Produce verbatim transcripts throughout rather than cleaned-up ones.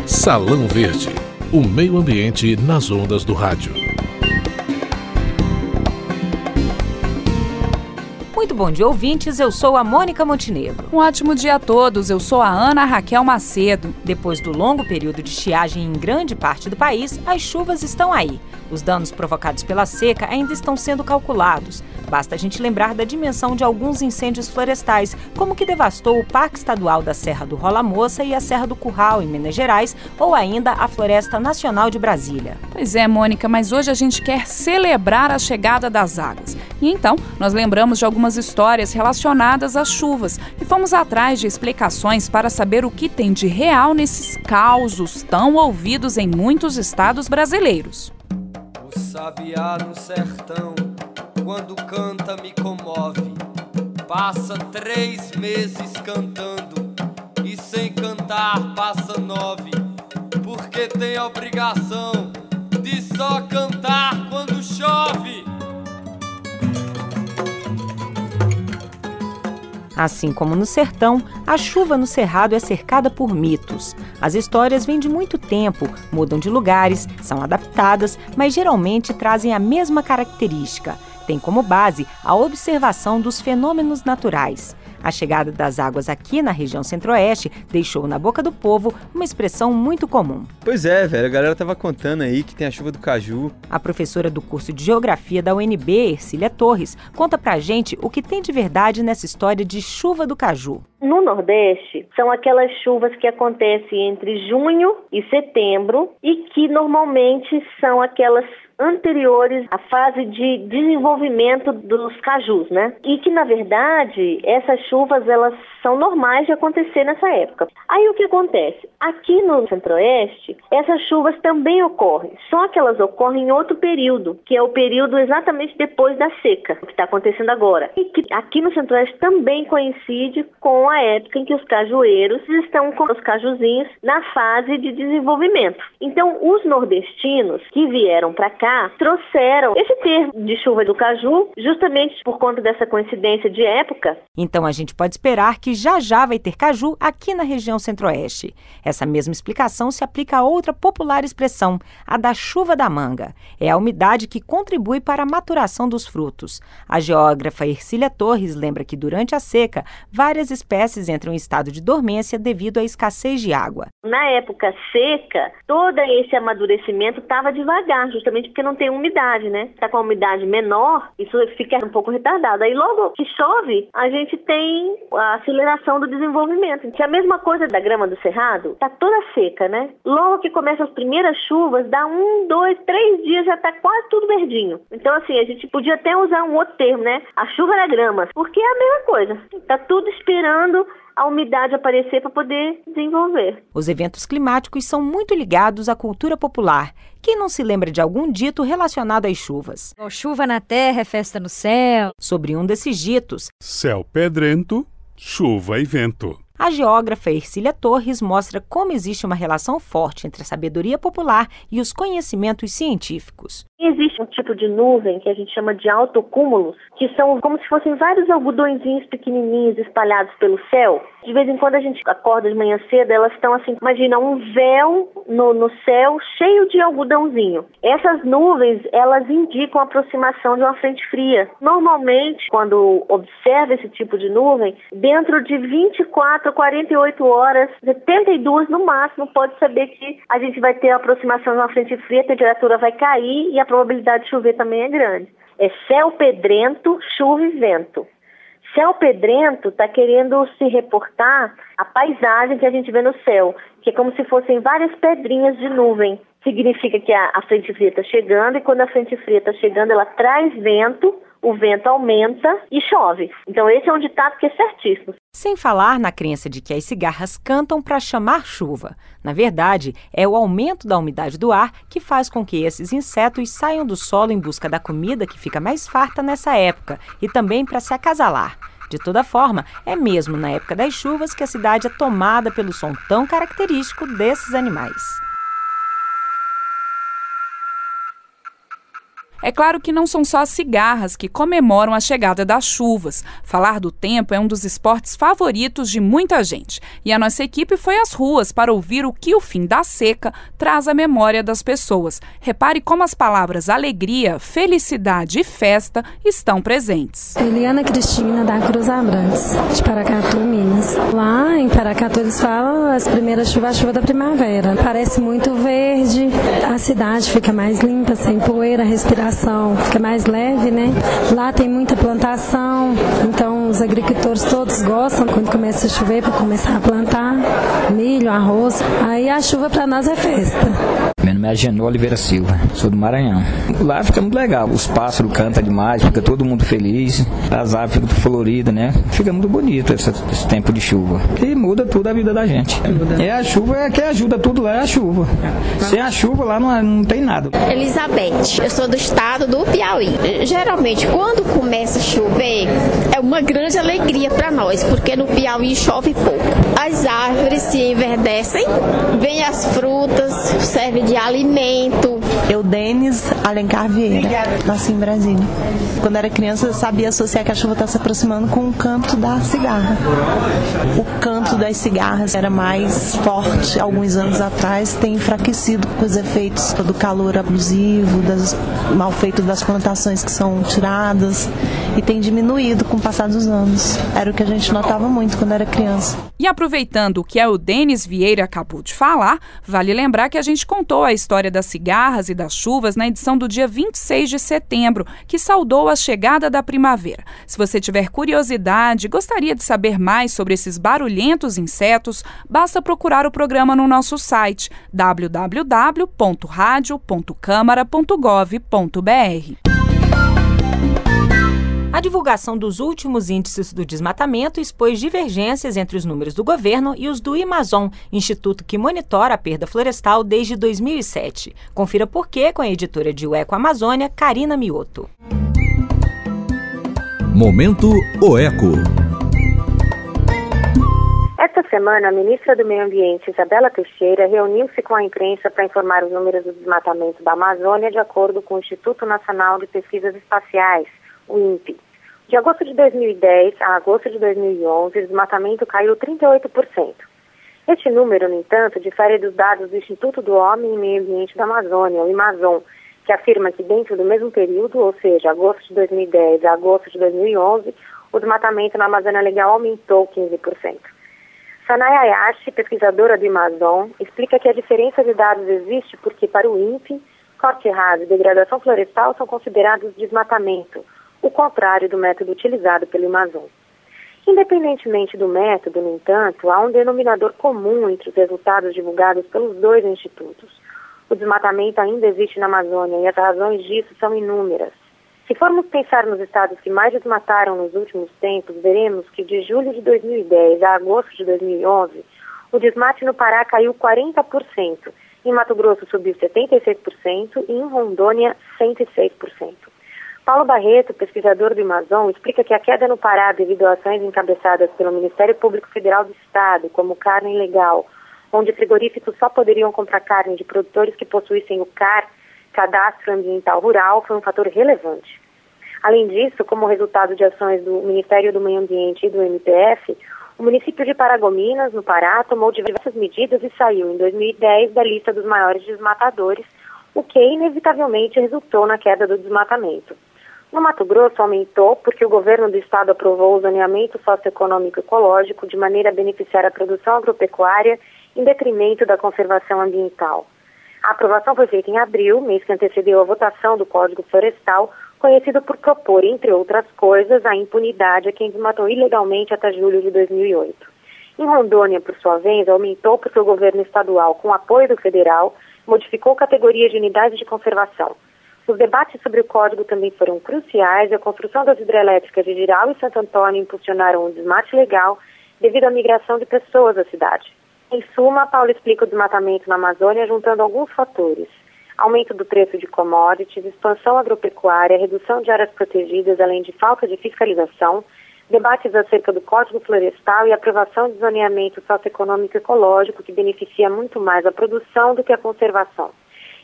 Salão Verde, o meio ambiente nas ondas do rádio. Muito bom dia, ouvintes. Eu sou a Mônica Montenegro. Um ótimo dia a todos. Eu sou a Ana Raquel Macedo. Depois do longo período de estiagem em grande parte do país, as chuvas estão aí. Os danos provocados pela seca ainda estão sendo calculados. Basta a gente lembrar da dimensão de alguns incêndios florestais, como o que devastou o Parque Estadual da Serra do Rola Moça e a Serra do Curral, em Minas Gerais, ou ainda a Floresta Nacional de Brasília. Pois é, Mônica, mas hoje a gente quer celebrar a chegada das águas. E então, nós lembramos de algumas histórias relacionadas às chuvas e fomos atrás de explicações para saber o que tem de real nesses causos tão ouvidos em muitos estados brasileiros. O sabiá no sertão, quando canta me comove. Passa três meses cantando e sem cantar passa nove, porque tem a obrigação de só cantar quando chove. Assim como no sertão, a chuva no cerrado é cercada por mitos. As histórias vêm de muito tempo, mudam de lugares, são adaptadas, mas geralmente trazem a mesma característica. Tem como base a observação dos fenômenos naturais. A chegada das águas aqui na região centro-oeste deixou na boca do povo uma expressão muito comum. Pois é, velho, a galera tava contando aí que tem a chuva do caju. A professora do curso de Geografia da U N B, Ercília Torres, conta pra gente o que tem de verdade nessa história de chuva do caju. No Nordeste, são aquelas chuvas que acontecem entre junho e setembro e que normalmente são aquelas anteriores à fase de desenvolvimento dos cajus, né? E que, na verdade, essas chuvas, elas são normais de acontecer nessa época. Aí o que acontece? Aqui no Centro-Oeste, essas chuvas também ocorrem, só que elas ocorrem em outro período, que é o período exatamente depois da seca, que está acontecendo agora. E que aqui no Centro-Oeste também coincide com a época em que os cajueiros estão com os cajuzinhos na fase de desenvolvimento. Então, os nordestinos que vieram para cá trouxeram esse termo de chuva do caju justamente por conta dessa coincidência de época. Então a gente pode esperar que já já vai ter caju aqui na região centro-oeste. Essa mesma explicação se aplica a outra popular expressão, a da chuva da manga. É a umidade que contribui para a maturação dos frutos. A geógrafa Ercília Torres lembra que durante a seca, várias espécies entram em estado de dormência devido à escassez de água. Na época seca, todo esse amadurecimento estava devagar, justamente porque não tem umidade, né? Está com a umidade menor, isso fica um pouco retardado. Aí logo que chove, a gente tem a aceleração do desenvolvimento. Que é a mesma coisa da grama do cerrado, está toda seca, né? Logo que começam as primeiras chuvas, dá um, dois, três dias, já está quase tudo verdinho. Então, assim, a gente podia até usar um outro termo, né? A chuva da grama, porque é a mesma coisa. Está tudo esperando a umidade aparecer para poder desenvolver. Os eventos climáticos são muito ligados à cultura popular. Quem não se lembra de algum dito relacionado às chuvas? Oh, chuva na terra é festa no céu. Sobre um desses ditos, Céu pedrento, chuva e vento. A geógrafa Ercília Torres mostra como existe uma relação forte entre a sabedoria popular e os conhecimentos científicos. Existe um tipo de nuvem que a gente chama de altocúmulos, que são como se fossem vários algodõezinhos pequenininhos espalhados pelo céu. De vez em quando a gente acorda de manhã cedo, elas estão assim, imagina um véu no, no céu cheio de algodãozinho. Essas nuvens, elas indicam a aproximação de uma frente fria. Normalmente, quando observa esse tipo de nuvem, dentro de vinte e quatro, quarenta e oito horas, setenta e duas no máximo, pode saber que a gente vai ter a aproximação de uma frente fria, a temperatura vai cair e a probabilidade de chover também é grande. É céu pedrento, chuva e vento. Céu pedrento está querendo se reportar a paisagem que a gente vê no céu, que é como se fossem várias pedrinhas de nuvem. Significa que a, a frente fria está chegando e quando a frente fria está chegando, ela traz vento, o vento aumenta e chove. Então esse é um ditado que é certíssimo. Sem falar na crença de que as cigarras cantam para chamar chuva. Na verdade, é o aumento da umidade do ar que faz com que esses insetos saiam do solo em busca da comida que fica mais farta nessa época e também para se acasalar. De toda forma, é mesmo na época das chuvas que a cidade é tomada pelo som tão característico desses animais. É claro que não são só as cigarras que comemoram a chegada das chuvas. Falar do tempo é um dos esportes favoritos de muita gente. E a nossa equipe foi às ruas para ouvir o que o fim da seca traz à memória das pessoas. Repare como as palavras alegria, felicidade e festa estão presentes. Eliana Cristina da Cruz Abrantes, de Paracatu, Minas. Lá em Paracatu eles falam as primeiras chuvas, a chuva da primavera. Parece muito verde, a cidade fica mais limpa, sem poeira, respiração fica mais leve, né? Lá tem muita plantação, então os agricultores todos gostam quando começa a chover para começar a plantar milho, arroz. Aí a chuva para nós é festa. Meu nome é Genô Oliveira Silva, sou do Maranhão. Lá fica muito legal, os pássaros cantam demais, fica todo mundo feliz, as árvores ficam floridas, né? Fica muito bonito esse, esse tempo de chuva. E muda tudo a vida da gente. É a chuva é que ajuda tudo lá, é a chuva. Sem a chuva lá não, não tem nada. Elizabeth, eu sou do estado do Piauí. Geralmente, quando começa a chover, é uma grande alegria para nós, porque no Piauí chove pouco. As árvores se enverdecem, vêm as frutas, servem de alimento. Eu, Denis Alencar Vieira, nasci em Brasília. Quando era criança, eu sabia associar que a chuva está se aproximando com o canto da cigarra. O canto das cigarras era mais forte alguns anos atrás, tem enfraquecido com os efeitos do calor abusivo, das mal feito das plantações que são tiradas, e tem diminuído com o passar dos anos. Era o que a gente notava muito quando era criança. E aproveitando o que é o Denis Vieira acabou de falar, vale lembrar que a gente contou a história das cigarras e das chuvas na edição do dia vinte e seis de setembro, que saudou a chegada da primavera. Se você tiver curiosidade e gostaria de saber mais sobre esses barulhentos insetos, basta procurar o programa no nosso site w w w ponto radio ponto câmara ponto gov ponto b r. A divulgação dos últimos índices do desmatamento expôs divergências entre os números do governo e os do Imazon, instituto que monitora a perda florestal desde dois mil e sete. Confira por quê com a editora de Ueco Amazônia, Karina Mioto. Momento Ueco. Esta semana, a ministra do Meio Ambiente, Isabela Teixeira, reuniu-se com a imprensa para informar os números do desmatamento da Amazônia de acordo com o Instituto Nacional de Pesquisas Espaciais, o INPE. De agosto de dois mil e dez a agosto de dois mil e onze, o desmatamento caiu trinta e oito por cento. Este número, no entanto, difere dos dados do Instituto do Homem e Meio Ambiente da Amazônia, o Imazon, que afirma que dentro do mesmo período, ou seja, agosto de dois mil e dez a agosto de dois mil e onze, o desmatamento na Amazônia Legal aumentou quinze por cento. Sanay Ayashi, pesquisadora do Imazon, explica que a diferença de dados existe porque, para o INPE, corte errado e degradação florestal são considerados desmatamento, o contrário do método utilizado pelo Imazon. Independentemente do método, no entanto, há um denominador comum entre os resultados divulgados pelos dois institutos. O desmatamento ainda existe na Amazônia e as razões disso são inúmeras. Se formos pensar nos estados que mais desmataram nos últimos tempos, veremos que de julho de dois mil e dez a agosto de dois mil e onze, o desmate no Pará caiu quarenta por cento, em Mato Grosso subiu setenta e seis por cento e em Rondônia cento e seis por cento. Paulo Barreto, pesquisador do Imazon, explica que a queda no Pará devido a ações encabeçadas pelo Ministério Público Federal do Estado, como carne ilegal, onde frigoríficos só poderiam comprar carne de produtores que possuíssem o C A R, Cadastro Ambiental Rural, foi um fator relevante. Além disso, como resultado de ações do Ministério do Meio Ambiente e do M P F, o município de Paragominas, no Pará, tomou diversas medidas e saiu em dois mil e dez da lista dos maiores desmatadores, o que inevitavelmente resultou na queda do desmatamento. No Mato Grosso aumentou porque o governo do estado aprovou o zoneamento socioeconômico ecológico de maneira a beneficiar a produção agropecuária em detrimento da conservação ambiental. A aprovação foi feita em abril, mês que antecedeu a votação do Código Florestal, conhecido por propor, entre outras coisas, a impunidade a quem desmatou ilegalmente até julho de dois mil e oito. Em Rondônia, por sua vez, aumentou porque o governo estadual, com apoio do federal, modificou categorias de unidades de conservação. Os debates sobre o código também foram cruciais e a construção das hidrelétricas de Jirau e Santo Antônio impulsionaram o desmate legal devido à migração de pessoas à cidade. Em suma, Paulo explica o desmatamento na Amazônia juntando alguns fatores: aumento do preço de commodities, expansão agropecuária, redução de áreas protegidas, além de falta de fiscalização, debates acerca do Código Florestal e aprovação de zoneamento socioeconômico ecológico que beneficia muito mais a produção do que a conservação.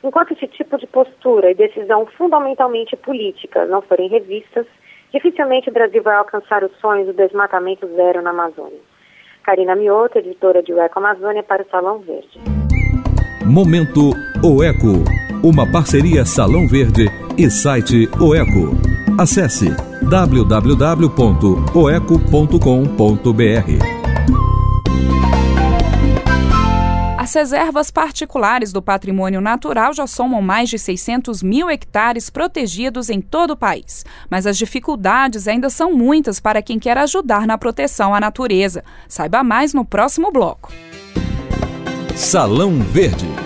Enquanto esse tipo de postura e decisão fundamentalmente política não forem revistas, dificilmente o Brasil vai alcançar os sonhos do desmatamento zero na Amazônia. Karina Mioto, editora de O Eco Amazônia, para o Salão Verde. Momento O Eco, uma parceria Salão Verde e site O Eco. Acesse w w w ponto o eco ponto com ponto b r. As reservas particulares do patrimônio natural já somam mais de seiscentos mil hectares protegidos em todo o país. Mas as dificuldades ainda são muitas para quem quer ajudar na proteção à natureza. Saiba mais no próximo bloco. Salão Verde.